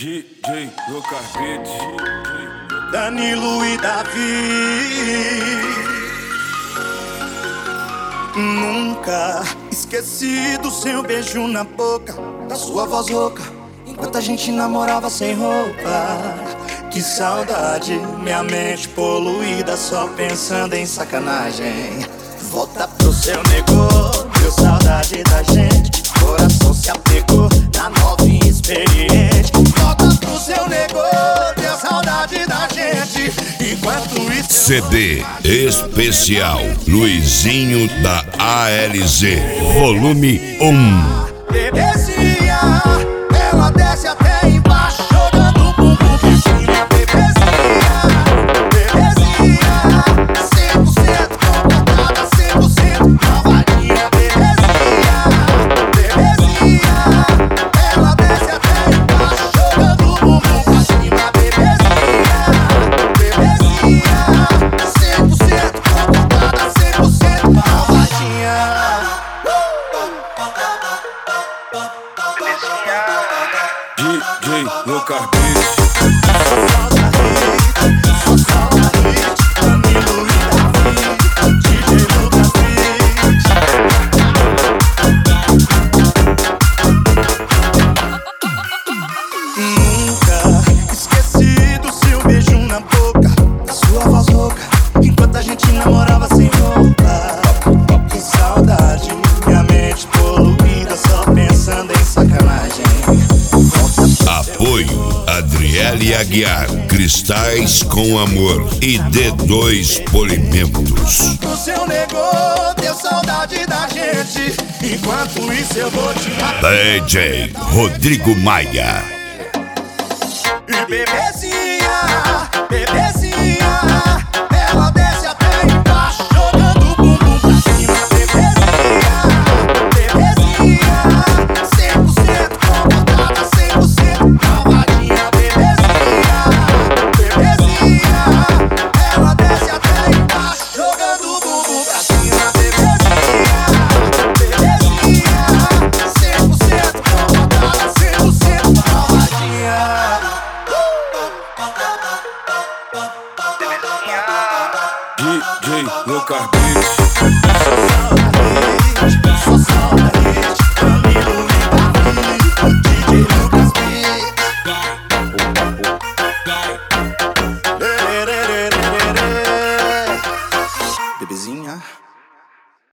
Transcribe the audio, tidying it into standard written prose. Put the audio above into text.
DJ Lucas Beats, Danilo e Davi. Nunca esqueci do seu beijo na boca, da sua voz rouca, enquanto a gente namorava sem roupa. Que saudade, minha mente poluída, só pensando em sacanagem. Volta pro seu negócio, deu saudade da gente. Coração se apegou na nova e experiente. Volta pro seu negócio, deu saudade da gente. Enquanto isso CD especial Luizinho da ALZ, volume 1. Bebezinha, ela desce até embaixo, jogando o bumbum pra cima. Bebezinha, bebezinha, 100% completada, 100% malvadinha. Bebezinha, bebezinha, ela desce até embaixo, jogando o bumbum pra cima. Bebezinha, bebezinha, 100% completada, 100% malvadinha. DJ Lucas Beats. Nunca esqueci do seu beijo na boca, da sua voz rouca, enquanto a gente namorava sem roupa. Que saudade, minha mente poluída, só pensando em sacanagem. Apoio Adriele Aguiar, Cristais com Amor e D2 Polimentos. O seu negou, deu saudade da gente, enquanto isso eu vou te matar. DJ Rodrigo Maia. E bebezinha, bebezinha,